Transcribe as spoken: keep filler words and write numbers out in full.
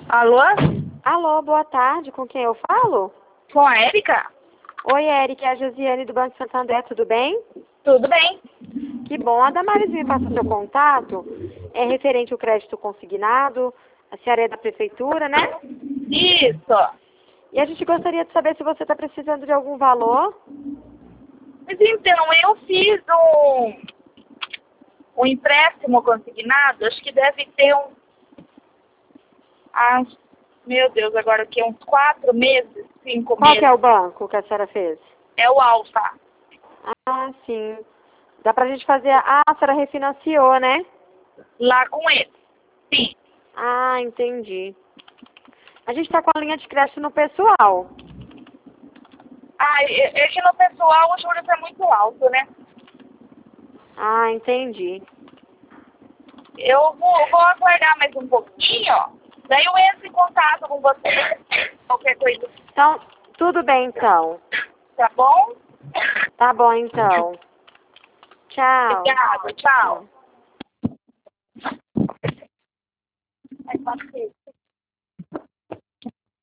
Alô? Alô, boa tarde. Com quem eu falo? Com a Érica? Oi, Eric, é a Josiane do Banco Santander, tudo bem? Tudo bem? Que bom. A Damares me passa seu contato. É referente ao crédito consignado. A senhora é da prefeitura, né? Isso. E a gente gostaria de saber se você está precisando de algum valor. Mas então, eu fiz um, um empréstimo consignado, acho que deve ter um... Ah, meu Deus, agora o quê? Uns quatro meses, cinco Qual que meses. é o banco que a senhora fez? É o Alfa. Ah, sim. Dá pra gente fazer... Ah, a senhora refinanciou, né? Lá com ele. Sim. Ah, entendi. A gente está com a linha de crédito no pessoal. Ah, é é que no pessoal o juros é muito alto, né? Ah, entendi. Eu vou, vou aguardar mais um pouquinho, daí eu entro em contato com você, qualquer coisa, Então, tudo bem, então. tá bom? Tá bom, então. Tchau. Obrigada, tchau. Tchau. Vai bater.